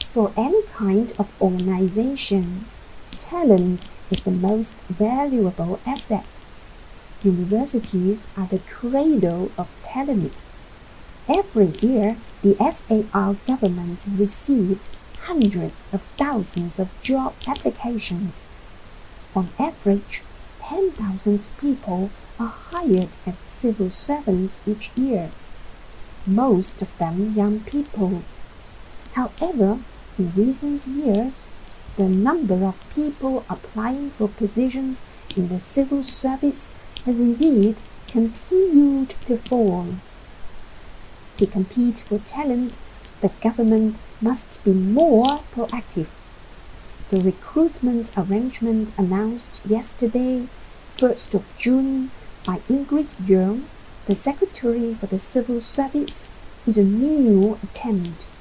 For any kind of organization, talent is the most valuable asset. Universities are the cradle of talent. Every year, the SAR government receives hundreds of thousands of job applications. On average, 10,000 people are hired as civil servants each year, most of them young people. However, in recent years, the number of people applying for positions in the civil service has indeed continued to fall. To compete for talent, the government must be more proactive. The recruitment arrangement announced yesterday, 1st of June, by Ingrid Yeung, the Secretary for the Civil Service, is a new attempt